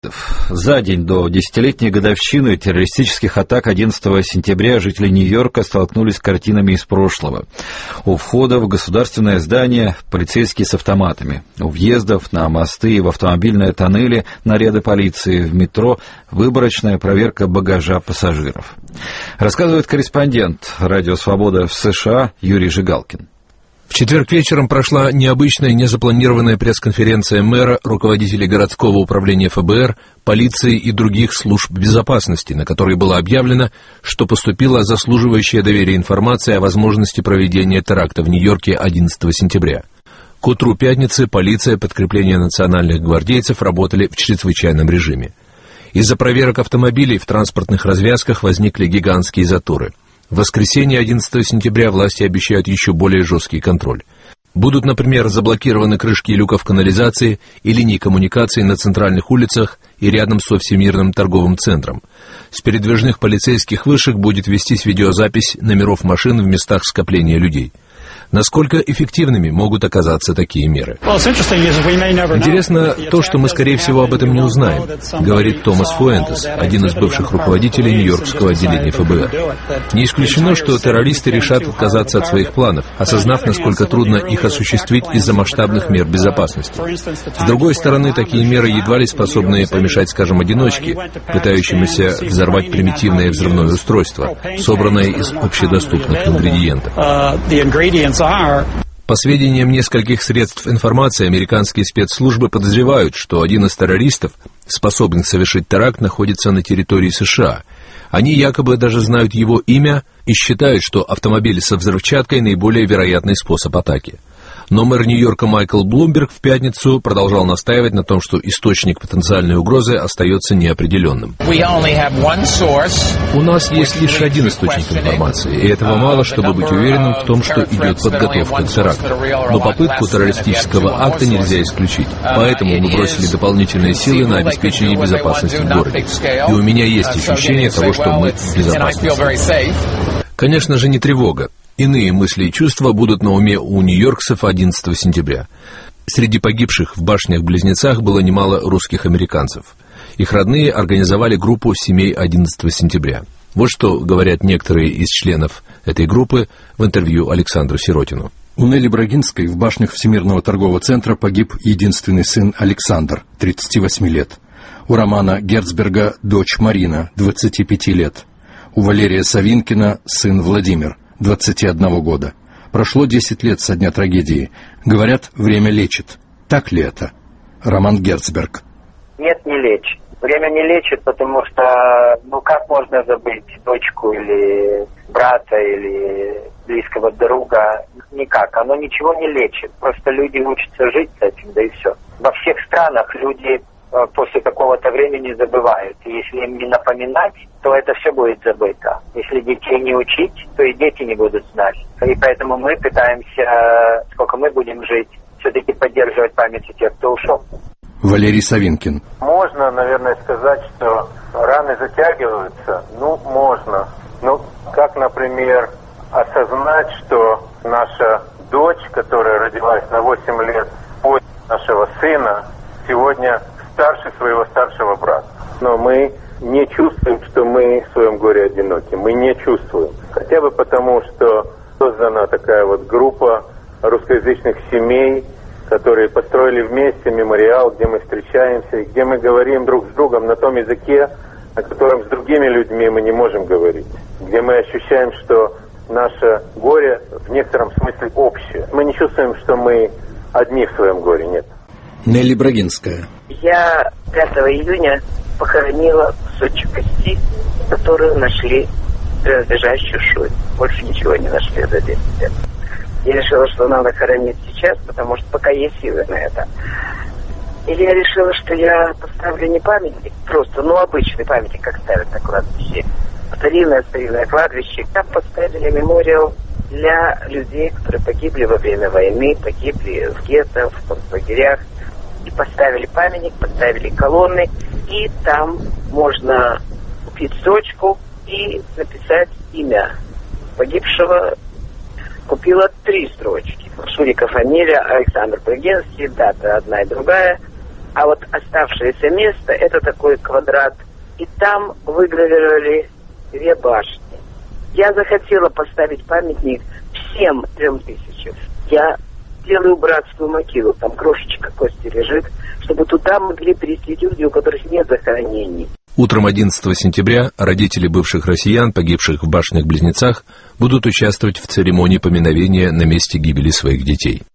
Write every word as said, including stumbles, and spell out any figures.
За день до десятилетней годовщины террористических атак одиннадцатого сентября жители Нью-Йорка столкнулись с картинами из прошлого. У входа в государственное здание полицейские с автоматами. У въездов на мосты и в автомобильные тоннели наряды полиции. В метро выборочная проверка багажа пассажиров. Рассказывает корреспондент «Радио Свобода» в США Юрий Жигалкин. В четверг вечером прошла необычная, незапланированная пресс-конференция мэра, руководителей городского управления эф бэ эр, полиции и других служб безопасности, на которой было объявлено, что поступила заслуживающая доверия информация о возможности проведения теракта в Нью-Йорке одиннадцатого сентября. К утру пятницы полиция, подкрепление национальных гвардейцев работали в чрезвычайном режиме. Из-за проверок автомобилей в транспортных развязках возникли гигантские заторы. В воскресенье одиннадцатого сентября власти обещают еще более жесткий контроль. Будут, например, заблокированы крышки люков канализации и линии коммуникаций на центральных улицах и рядом со Всемирным торговым центром. С передвижных полицейских вышек будет вестись видеозапись номеров машин в местах скопления людей. Насколько эффективными могут оказаться такие меры? Интересно то, что мы, скорее всего, об этом не узнаем, говорит Томас Фуэнтес, один из бывших руководителей Нью-Йоркского отделения эф бэ эр. Не исключено, что террористы решат отказаться от своих планов, осознав, насколько трудно их осуществить из-за масштабных мер безопасности. С другой стороны, такие меры едва ли способны помешать, скажем, одиночке, пытающемуся взорвать примитивное взрывное устройство, собранное из общедоступных ингредиентов. По сведениям нескольких средств информации, американские спецслужбы подозревают, что один из террористов, способных совершить теракт, находится на территории США. Они якобы даже знают его имя и считают, что автомобиль со взрывчаткой – наиболее вероятный способ атаки. Но мэр Нью-Йорка Майкл Блумберг в пятницу продолжал настаивать на том, что источник потенциальной угрозы остается неопределенным. У нас есть лишь один источник информации, и этого мало, чтобы быть уверенным в том, что идет подготовка к теракту. Но попытку террористического акта нельзя исключить. Поэтому мы бросили дополнительные силы на обеспечение безопасности в городе. И у меня есть ощущение того, что мы в безопасности. Конечно же, не тревога. Иные мысли и чувства будут на уме у нью-йоркцев одиннадцатого сентября. Среди погибших в башнях-близнецах было немало русских американцев. Их родные организовали группу семей одиннадцатого сентября. Вот что говорят некоторые из членов этой группы в интервью Александру Сиротину. У Нелли Брагинской в башнях Всемирного торгового центра погиб единственный сын Александр, тридцати восьми лет. У Романа Герцберга дочь Марина, двадцати пяти лет. У Валерия Савинкина сын Владимир, двадцати одного года. Прошло десять лет со дня трагедии. Говорят, время лечит. Так ли это? Роман Герцберг. Нет, не лечит. Время не лечит, потому что, ну как можно забыть дочку или брата, или близкого друга? Никак. Оно ничего не лечит. Просто люди учатся жить с этим, да и все. Во всех странах люди после какого-то времени забывают. И если им не напоминать, то это все будет забыто. Если детей не учить, то и дети не будут знать. И поэтому мы пытаемся, сколько мы будем жить, все-таки поддерживать память о тех, кто ушел. Валерий Савинкин. Можно, наверное, сказать, что раны затягиваются. Ну, можно. Ну, как, например, осознать, что наша дочь, которая родилась на восемь лет после нашего сына, сегодня старше своего старшего брата. Но мы не чувствуем, что мы в своем горе одиноки. Мы не чувствуем. Хотя бы потому, что создана такая вот группа русскоязычных семей, которые построили вместе мемориал, где мы встречаемся, и где мы говорим друг с другом на том языке, на котором с другими людьми мы не можем говорить. Где мы ощущаем, что наше горе в некотором смысле общее. Мы не чувствуем, что мы одни в своем горе, нет. Нелли Брагинская. Я пятого июня похоронила кусочек кости, которую нашли принадлежащую Шуре. Больше ничего не нашли за десять лет. Я решила, что надо хоронить сейчас, потому что пока есть силы на это. Или я решила, что я поставлю не памятник, просто, ну, обычный памятник, как ставят на кладбище. Старинное-старинное кладбище. Там поставили мемориал для людей, которые погибли во время войны, погибли в гетто, в концлагерях. И поставили памятник, поставили колонны, и там можно купить строчку и написать имя погибшего. Купила три строчки. Шурика фамилия, Александр Брагинский, дата одна и другая. А вот оставшееся место — это такой квадрат. И там выгравировали две башни. Я захотела поставить памятник всем трем тысячам. Я делаю братскую могилу, там крошечка кости лежит, чтобы туда могли прийти люди, у которых нет захоронений. Утром одиннадцатого сентября родители бывших россиян, погибших в башнях-близнецах, будут участвовать в церемонии поминовения на месте гибели своих детей.